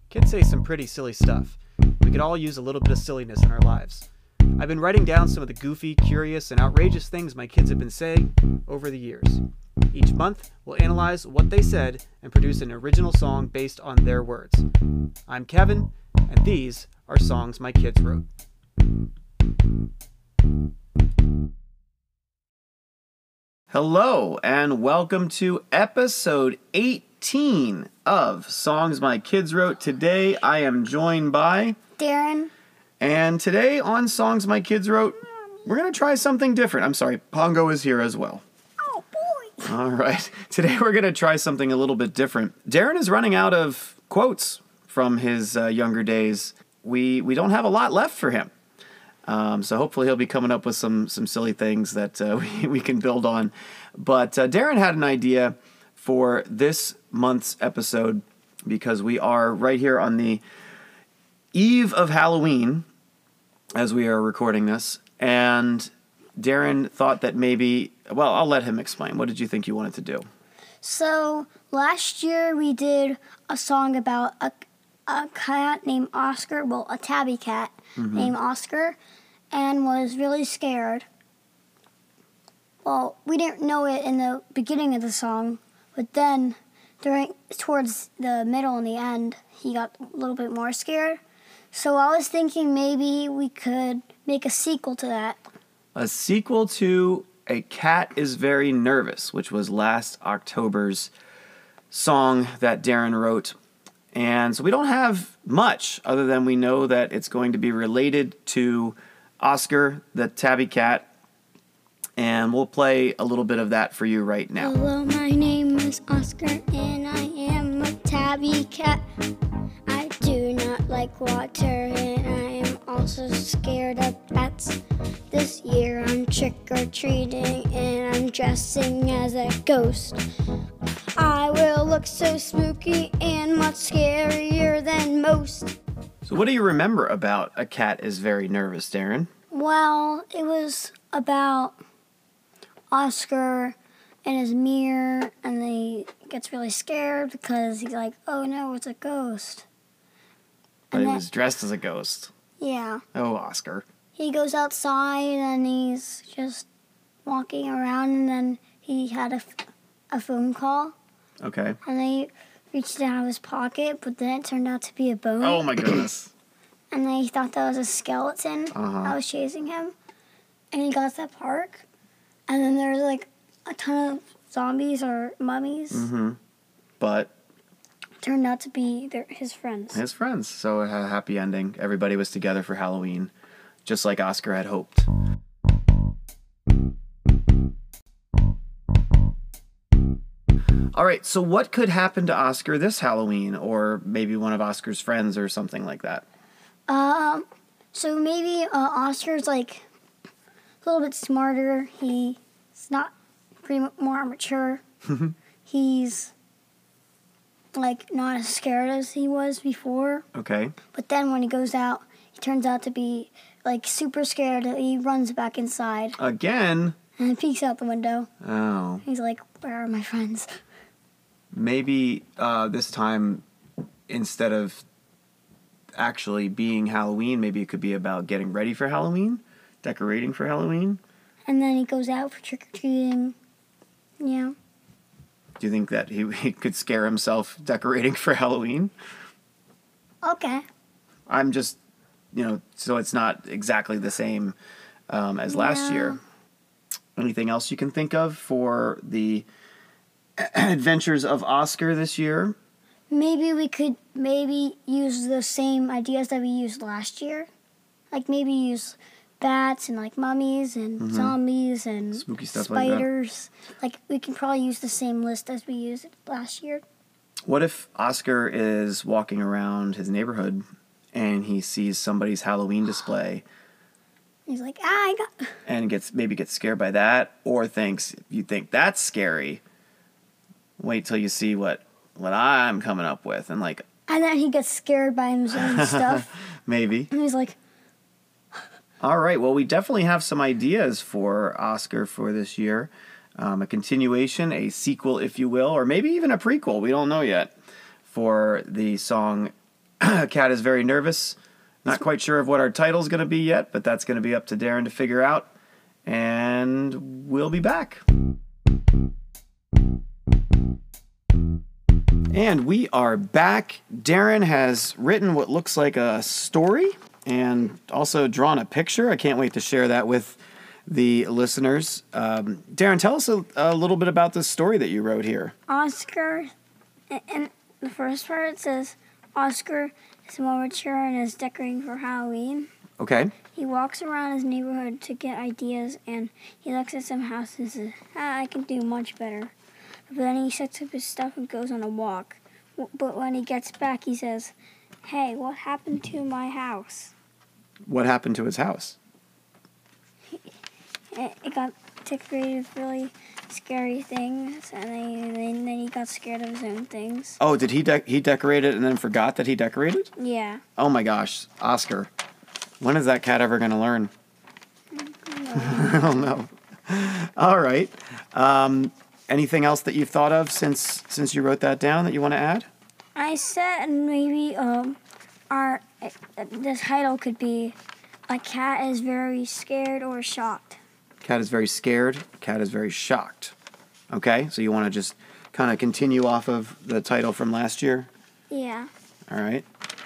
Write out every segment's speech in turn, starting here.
Kids say some pretty silly stuff. We could all use a little bit of silliness in our lives. I've been writing down some of the goofy, curious, and outrageous things my kids have been saying over the years. Each month, we'll analyze what they said and produce an original song based on their words. I'm Kevin, and these are songs my kids wrote. Hello, and welcome to episode 18 of Songs My Kids Wrote. Today, I am joined by Darren. And today on Songs My Kids Wrote, we're going to try something different. I'm sorry, Pongo is here as well. Oh, boy. All right. Today we're going to try something a little bit different. Darren is running out of quotes from his younger days. We don't have a lot left for him. So hopefully he'll be coming up with some silly things that we can build on. But Darren had an idea for this month's episode because we are right here on the eve of Halloween as we are recording this. And Darren thought that maybe, well, I'll let him explain. What did you think you wanted to do? So, last year we did a song about a cat named Oscar, well, a tabby cat named Oscar, and was really scared. Well, we didn't know it in the beginning of the song, but then towards the middle and the end, he got a little bit more scared. So I was thinking maybe we could make a sequel to that. A sequel to A Cat is Very Nervous, which was last October's song that Darren wrote. And so we don't have much other than we know that it's going to be related to Oscar, the tabby cat. And we'll play a little bit of that for you right now. Hello, my name is Oscar, and I am a tabby cat. I do not like water, and I am also scared of cats. This year I'm trick-or-treating, and I'm dressing as a ghost. I will look so spooky and much scarier than most. So what do you remember about A Cat is Very Nervous, Darren? Well, it was about Oscar and his mirror, and he gets really scared because he's like, oh no, it's a ghost. But he was dressed as a ghost. Yeah. Oh, Oscar. He goes outside and he's just walking around, and then he had a phone call. Okay. And he reached down his pocket, but then it turned out to be a bone. Oh my goodness. And then he thought that was a skeleton that was chasing him. And he got to that park, and then there was like a ton of zombies or mummies. But It turned out to be his friends. his friends. So it had a happy ending. Everybody was together for Halloween, just like Oscar had hoped. All right, so what could happen to Oscar this Halloween, or maybe one of Oscar's friends or something like that? So maybe Oscar's like a little bit smarter. He's not pretty more mature. He's like not as scared as he was before. Okay. But then when he goes out, he turns out to be like super scared. He runs back inside Again? and peeks out the window. Oh. He's like, where are my friends? Maybe this time, instead of actually being Halloween, maybe it could be about getting ready for Halloween, decorating for Halloween. And then he goes out for trick-or-treating. Yeah. Do you think that he could scare himself decorating for Halloween? Okay. I'm just, so it's not exactly the same as last year. Anything else you can think of for the adventures of Oscar this year? Maybe we could use the same ideas that we used last year. Like maybe use bats and like mummies and zombies and spooky stuff spiders. Like we can probably use the same list as we used last year. What if Oscar is walking around his neighborhood and he sees somebody's Halloween display He's like, and gets scared by that, or thinks, you think that's scary, wait till you see what I'm coming up with, and like... And then he gets scared by his own stuff. Maybe. And he's like... All right, well, we definitely have some ideas for Oscar for this year. A continuation, a sequel, if you will, or maybe even a prequel, we don't know yet, for the song Kat is very nervous. Not quite sure of what our title is going to be yet, but that's going to be up to Darren to figure out. And we'll be back. And we are back. Darren has written what looks like a story and also drawn a picture. I can't wait to share that with the listeners. Darren, tell us a little bit about this story that you wrote here. Oscar, in the first part, it says, Oscar is more mature and is decorating for Halloween. Okay. He walks around his neighborhood to get ideas, and he looks at some houses and says, I can do much better. But then he sets up his stuff and goes on a walk. But when he gets back, he says, hey, what happened to my house? What happened to his house? It got decorated with really scary things, and then he got scared of his own things. Oh, did he decorated and then forgot that he decorated? Yeah. Oh my gosh, Oscar. When is that cat ever going to learn? I don't know. All right. Anything else that you've thought of since you wrote that down that you want to add? I said maybe the title could be A Cat is Very Scared or Shocked. Cat is very scared. Cat is very shocked. Okay, so you want to just kind of continue off of the title from last year? Yeah. All right.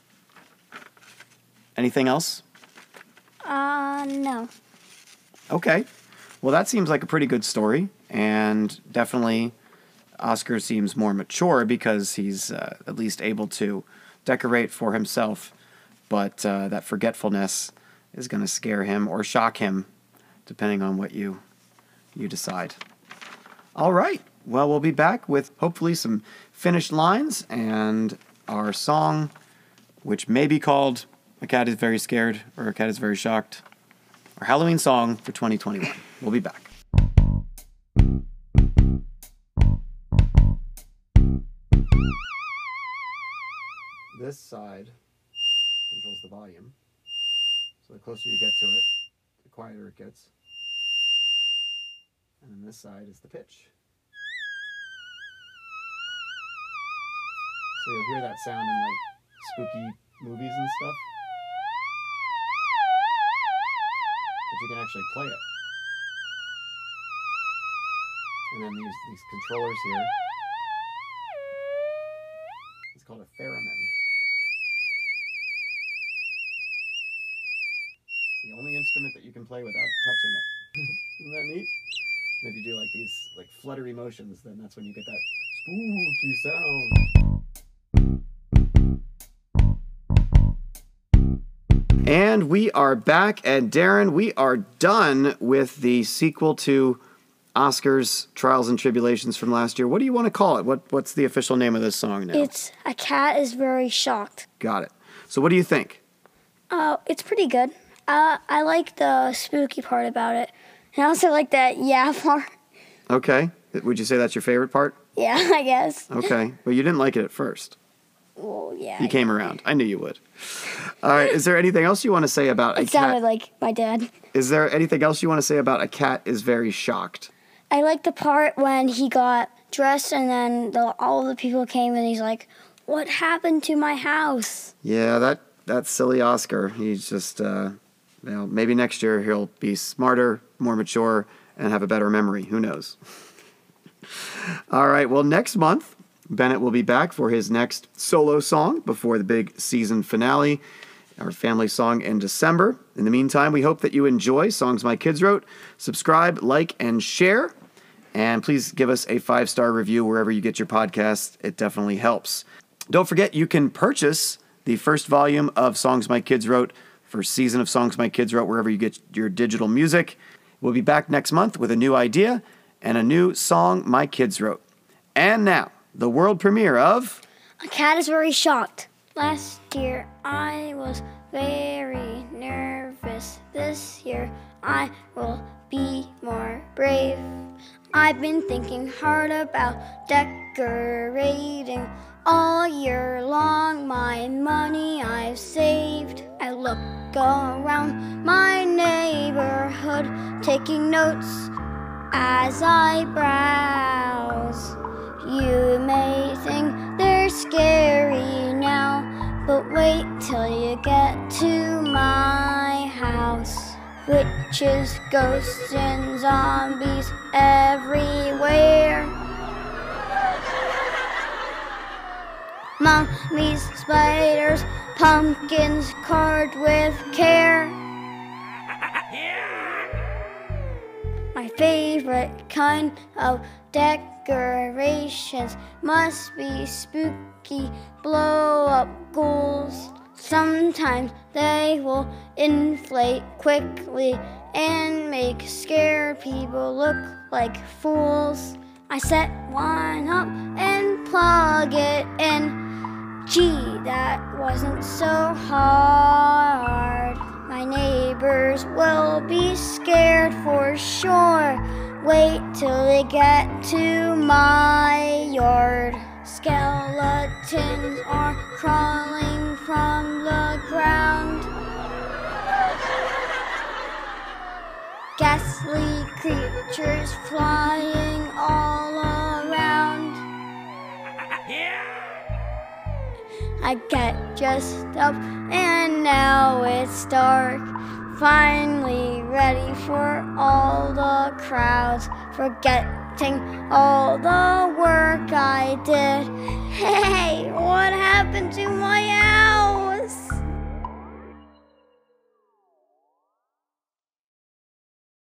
Anything else? No. Okay. Well, that seems like a pretty good story, and definitely Oscar seems more mature because he's at least able to decorate for himself, but that forgetfulness is going to scare him or shock him, depending on what you decide. All right. Well, we'll be back with hopefully some finished lines and our song, which may be called A Cat is Very Scared or A Cat is Very Shocked, our Halloween song for 2021. We'll be back. This side controls the volume. So the closer you get to it, the quieter it gets. And then this side is the pitch. So you'll hear that sound in like spooky movies and stuff. But you can actually play it. And then these controllers here. It's called a theremin. It's the only instrument that you can play without touching it. Isn't that neat? And if you do like these like fluttery motions, then that's when you get that spooky sound. And we are back, and Darren, we are done with the sequel to Oscar's Trials and Tribulations from last year. What do you want to call it? What's the official name of this song now? It's A Cat is Very Shocked. Got it. So what do you think? It's pretty good. I like the spooky part about it. And I also like that part. Okay. Would you say that's your favorite part? Yeah, I guess. Okay. But you didn't like it at first. Well, yeah. You came around. I knew you would. All right. Is there anything else you want to say about A Cat? It sounded like my dad. Is there anything else you want to say about A Cat is Very Shocked? I like the part when he got dressed and then all the people came and he's like, what happened to my house? Yeah, that's silly Oscar. He's just, maybe next year he'll be smarter, more mature, and have a better memory. Who knows? All right. Well, next month, Bennett will be back for his next solo song before the big season finale, our family song in December. In the meantime, we hope that you enjoy Songs My Kids Wrote. Subscribe, like, and share. And please give us a 5-star review wherever you get your podcasts. It definitely helps. Don't forget, you can purchase the first volume of Songs My Kids Wrote, first season of Songs My Kids Wrote, wherever you get your digital music. We'll be back next month with a new idea and a new song my kids wrote. And now, the world premiere of A Cat is Very Shocked. Last year, I was very nervous. This year, I will be more brave. I've been thinking hard about decorating all year long. My money I've saved. I look around my neighborhood, taking notes as I browse. You may think they're scary now, but Wait till you get to my house. Witches, ghosts, and zombies everywhere. Mummies, spiders, pumpkins carved with care. My favorite kind of decorations must be spooky blow-up ghouls. Sometimes they will inflate quickly and make scared people look like fools. I set one up and plug it in. Gee, that wasn't so hard. My neighbors will be scared for sure. Wait till they get to my yard. Skeletons are crawling from the ground. Ghastly creatures flying all around. I get dressed up and now it's dark. Finally ready for all the crowds, forgetting all the work I did. Hey, what happened to my ass?